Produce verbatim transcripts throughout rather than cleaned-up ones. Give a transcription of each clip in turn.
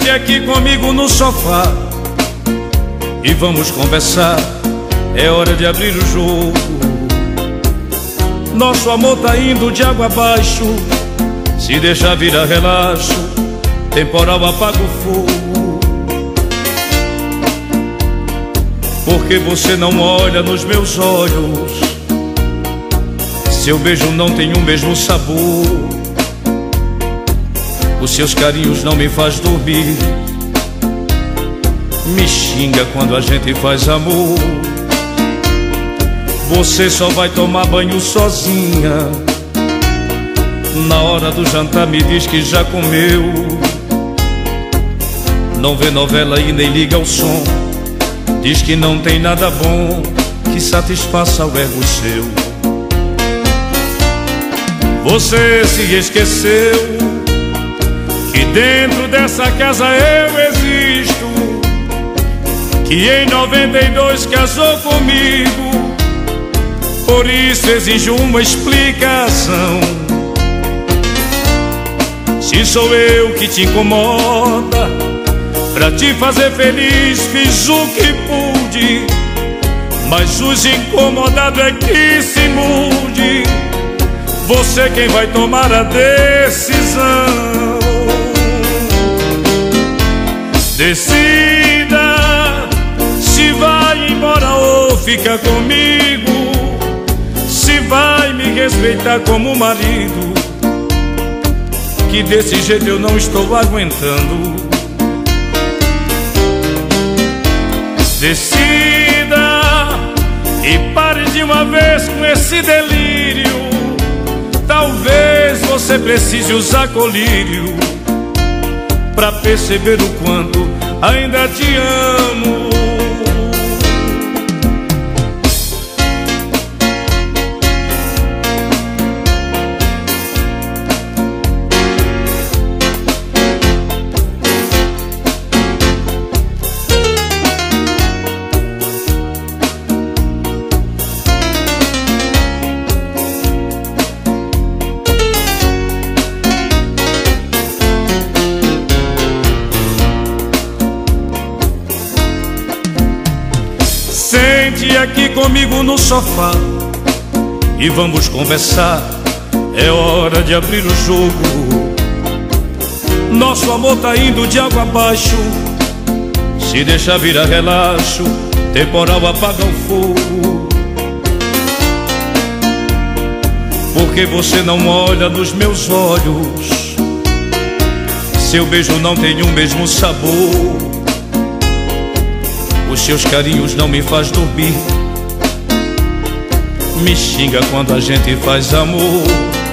Sente aqui comigo no sofá e vamos conversar. É hora de abrir o jogo. Nosso amor tá indo de água abaixo. Se deixar virar relaxo, temporal apaga o fogo. Porque você não olha nos meus olhos, seu beijo não tem o mesmo sabor. Os seus carinhos não me faz dormir, me xinga quando a gente faz amor. Você só vai tomar banho sozinha, na hora do jantar me diz que já comeu. Não vê novela e nem liga o som, diz que não tem nada bom que satisfaça o ego seu. Você se esqueceu que dentro dessa casa eu existo, que em noventa e dois casou comigo. Por isso exijo uma explicação. Se sou eu que te incomoda, pra te fazer feliz fiz o que pude, mas os incomodados é que se mude. Você quem vai tomar a decisão. Decida se vai embora ou fica comigo, se vai me respeitar como marido, que desse jeito eu não estou aguentando. Decida e pare de uma vez com esse delírio. Talvez você precise usar colírio pra perceber o quanto ainda te amo. Sente aqui comigo no sofá e vamos conversar. É hora de abrir o jogo. Nosso amor tá indo de água abaixo. Se deixar virar relaxo, temporal apaga o fogo. Porque você não olha nos meus olhos, seu beijo não tem o mesmo sabor. Os seus carinhos não me faz dormir, me xinga quando a gente faz amor.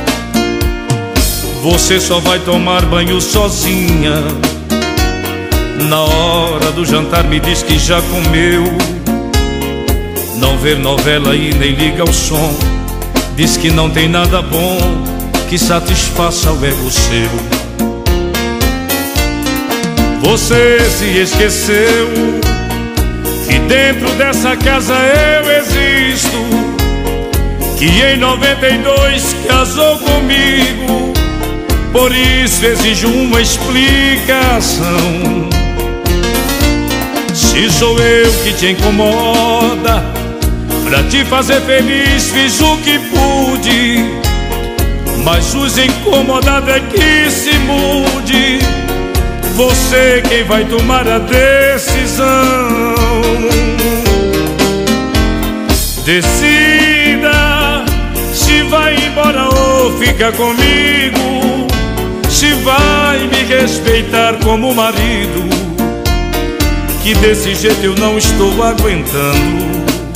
Você só vai tomar banho sozinha, na hora do jantar me diz que já comeu. Não vê novela e nem liga o som, diz que não tem nada bom que satisfaça o ego seu. Você se esqueceu que dentro dessa casa eu existo, que em noventa e dois casou comigo. Por isso exijo uma explicação. Se sou eu que te incomoda, pra te fazer feliz fiz o que pude, mas os incomodados é que se mude. Você quem vai tomar a decisão. Decida se vai embora ou fica comigo, se vai me respeitar como marido, que desse jeito eu não estou aguentando.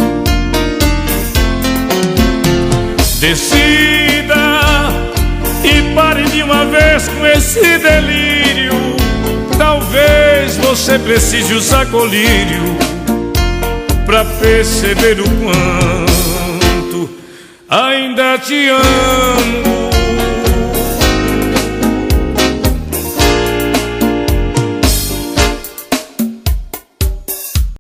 Decida e pare de uma vez com esse delírio. Talvez você precise usar colírio pra perceber o quanto ainda te amo.